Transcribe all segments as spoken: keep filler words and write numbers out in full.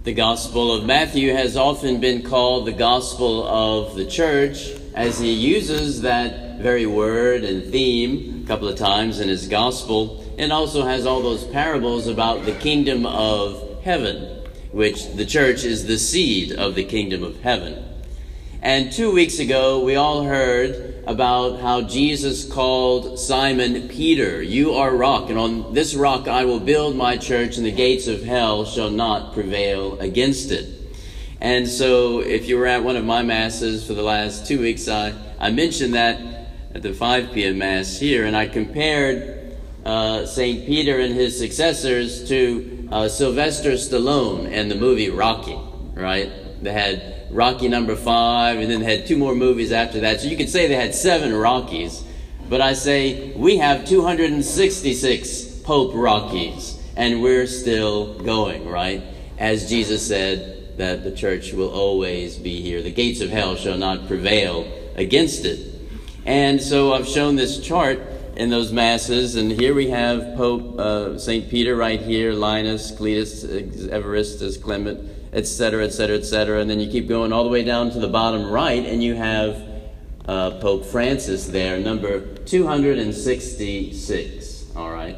The Gospel of Matthew has often been called the Gospel of the Church, as he uses that very word and theme a couple of times in his Gospel, and also has all those parables about the kingdom of heaven, which the church is the seed of the kingdom of heaven. And two weeks ago, we all heard about how Jesus called Simon Peter. You are rock, and on this rock I will build my church, and the gates of hell shall not prevail against it. And so if you were at one of my masses for the last two weeks, I, I mentioned that at the five p.m. mass here, and I compared uh, Saint Peter and his successors to uh, Sylvester Stallone and the movie Rocky, right? They had Rocky number five, and then they had two more movies after that. So you could say they had seven Rockies. But I say we have two hundred sixty-six Pope Rockies, and we're still going, right? As Jesus said, that the church will always be here. The gates of hell shall not prevail against it. And so I've shown this chart in those masses, and here we have Pope uh, Saint Peter right here, Linus, Cletus, Evaristus, Clement, et cetera, et cetera, et cetera. And then you keep going all the way down to the bottom right, and you have uh, Pope Francis there, number two hundred sixty-six. All right.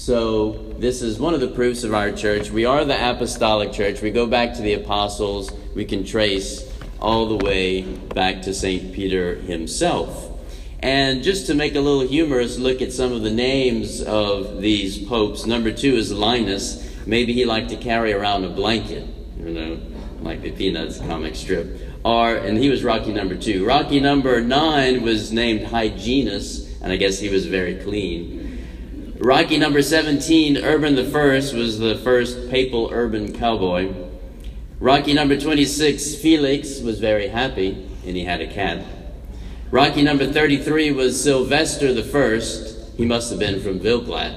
So this is one of the proofs of our church. We are the apostolic church. We go back to the apostles. We can trace all the way back to Saint Peter himself. And just to make a little humorous look at some of the names of these popes, number two is Linus. Maybe he liked to carry around a blanket, you know, like the Peanuts comic strip. Or, and he was Rocky number two. Rocky number nine was named Hyginus, and I guess he was very clean. Rocky number seventeen, Urban the First, was the first papal urban cowboy. Rocky number twenty-six, Felix, was very happy, and he had a cat. Rocky number thirty-three was Sylvester the First. He must have been from Vilplat.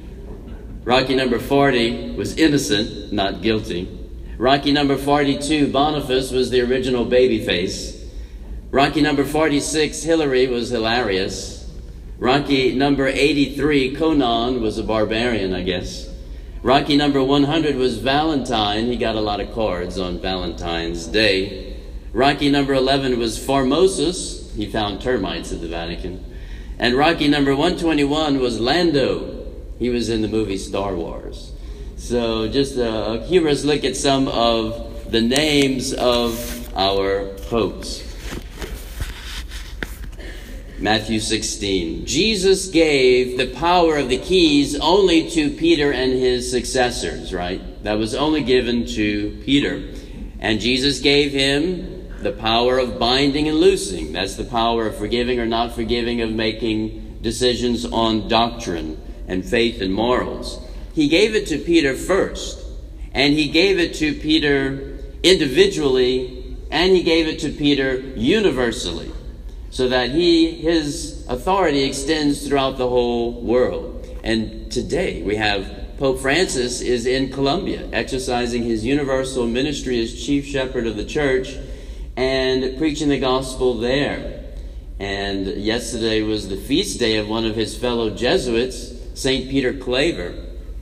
Rocky number forty was Innocent, not guilty. Rocky number forty-two, Boniface, was the original babyface. Rocky number forty-six, Hilary, was hilarious. Rocky number eighty-three, Conan, was a barbarian, I guess. Rocky number one hundred was Valentine. He got a lot of cards on Valentine's Day. Rocky number eleven was Formosus. He found termites at the Vatican. And Rocky number one twenty-one was Lando. He was in the movie Star Wars. So just a, a humorous look at some of the names of our popes. Matthew sixteen. Jesus gave the power of the keys only to Peter and his successors, right? That was only given to Peter. And Jesus gave him the power of binding and loosing. That's the power of forgiving or not forgiving, of making decisions on doctrine and faith and morals. He gave it to Peter first, and he gave it to Peter individually, and he gave it to Peter universally, so that he, his authority extends throughout the whole world. And today we have Pope Francis is in Colombia, exercising his universal ministry as chief shepherd of the church and preaching the gospel there. And yesterday was the feast day of one of his fellow Jesuits, Saint Peter Claver,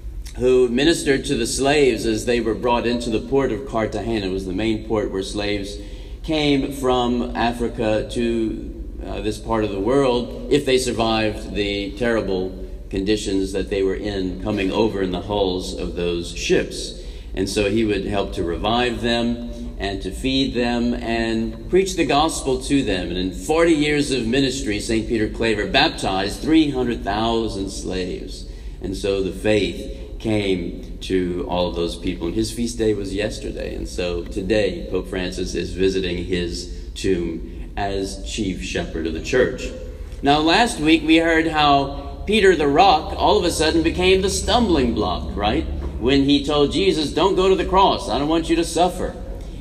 who ministered to the slaves as they were brought into the port of Cartagena. It was the main port where slaves came from Africa to uh, this part of the world, if they survived the terrible conditions that they were in coming over in the hulls of those ships. And so he would help to revive them and to feed them and preach the gospel to them. And in forty years of ministry, Saint Peter Claver baptized three hundred thousand slaves. And so the faith came to all of those people. And his feast day was yesterday. And so today, Pope Francis is visiting his tomb as chief shepherd of the church. Now, last week we heard how Peter the rock all of a sudden became the stumbling block, right? When he told Jesus, don't go to the cross. I don't want you to suffer.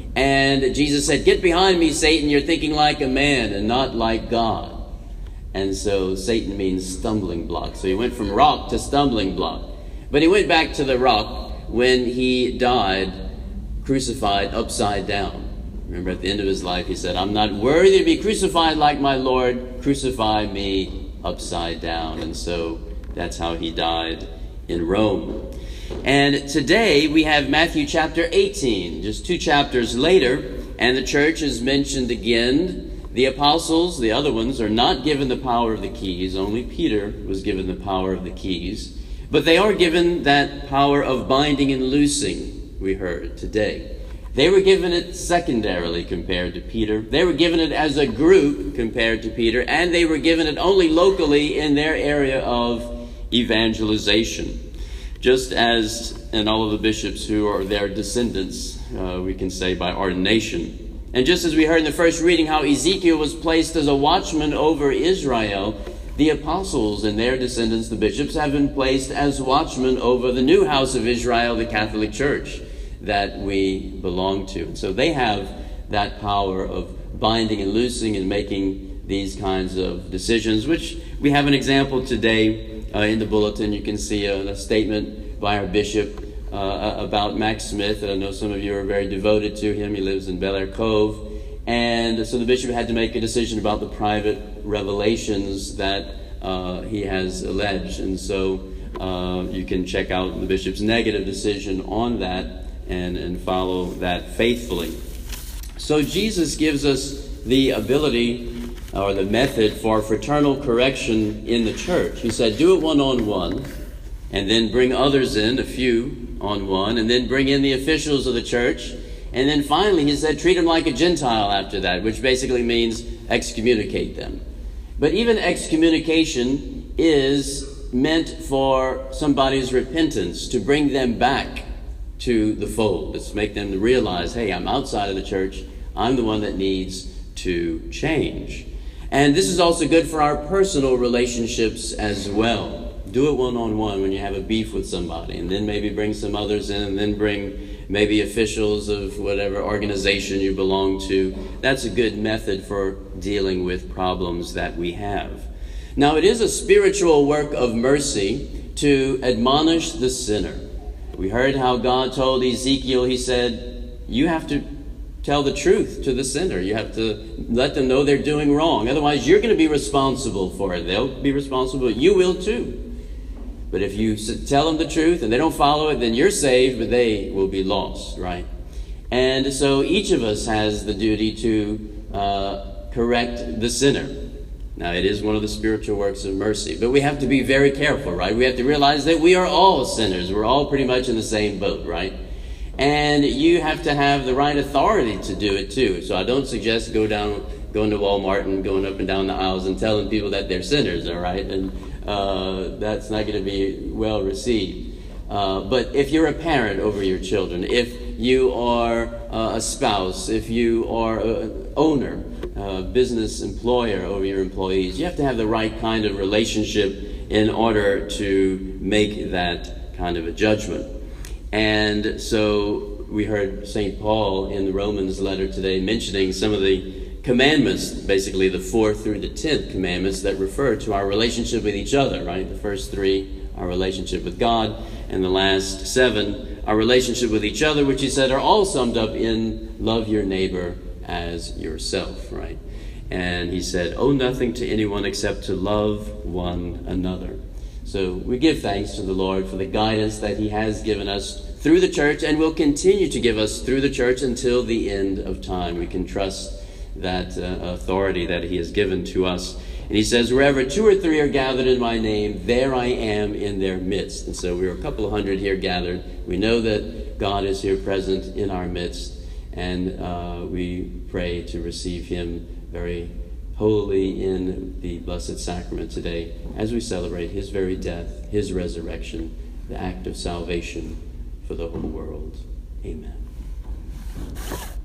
And Jesus said, get behind me, Satan. You're thinking like a man and not like God. And so Satan means stumbling block. So he went from rock to stumbling block. But he went back to the rock when he died, crucified upside down. Remember, at the end of his life, he said, I'm not worthy to be crucified like my Lord. Crucify me upside down. And so that's how he died in Rome. And today we have Matthew chapter eighteen, just two chapters later, and the church is mentioned again. The apostles, the other ones, are not given the power of the keys. Only Peter was given the power of the keys. But they are given that power of binding and loosing, we heard today. They were given it secondarily compared to Peter. They were given it as a group compared to Peter, and they were given it only locally in their area of evangelization. Just as in all of the bishops who are their descendants, uh, we can say by ordination. And just as we heard in the first reading how Ezekiel was placed as a watchman over Israel, the apostles and their descendants, the bishops, have been placed as watchmen over the new house of Israel, the Catholic Church that we belong to. And so they have that power of binding and loosing and making these kinds of decisions, which we have an example today uh, in the bulletin. You can see a, a statement by our bishop uh, about Max Smith. I know some of you are very devoted to him. He lives in Bel Air Cove. And so the bishop had to make a decision about the private revelations that uh, he has alleged. And so uh, you can check out the bishop's negative decision on that and, and follow that faithfully. So Jesus gives us the ability or the method for fraternal correction in the church. He said, do it one-on-one, and then bring others in, a few on one, and then bring in the officials of the church. And then finally, he said, treat them like a Gentile after that, which basically means excommunicate them. But even excommunication is meant for somebody's repentance, to bring them back to the fold. It's make them realize, hey, I'm outside of the church. I'm the one that needs to change. And this is also good for our personal relationships as well. Do it one-on-one when you have a beef with somebody, and then maybe bring some others in, and then bring maybe officials of whatever organization you belong to. That's a good method for dealing with problems that we have. Now, it is a spiritual work of mercy to admonish the sinner. We heard how God told Ezekiel, he said, you have to tell the truth to the sinner. You have to let them know they're doing wrong. Otherwise, you're going to be responsible for it. They'll be responsible. You will too. But if you tell them the truth and they don't follow it, then you're saved, but they will be lost, right? And so each of us has the duty to uh, correct the sinner. Now, it is one of the spiritual works of mercy, but we have to be very careful, right? We have to realize that we are all sinners. We're all pretty much in the same boat, right? And you have to have the right authority to do it too. So I don't suggest go down, going to Walmart and going up and down the aisles and telling people that they're sinners, all right? And uh, that's not going to be well received. Uh, but if you're a parent over your children, if you are uh, a spouse, if you are an owner, a business employer over your employees, you have to have the right kind of relationship in order to make that kind of a judgment. And so we heard Saint Paul in the Romans letter today mentioning some of the commandments, basically the fourth through the tenth commandments that refer to our relationship with each other, right? The first three, our relationship with God, and the last seven, our relationship with each other, which he said are all summed up in love your neighbor as yourself, right? And he said, owe nothing to anyone except to love one another. So we give thanks to the Lord for the guidance that he has given us through the church and will continue to give us through the church until the end of time. We can trust that uh, authority that he has given to us. And he says, wherever two or three are gathered in my name, there I am in their midst. And so we're a couple of hundred here gathered. We know that God is here present in our midst. And uh, we pray to receive him very holy in the Blessed Sacrament today as we celebrate his very death, his resurrection, the act of salvation for the whole world. Amen.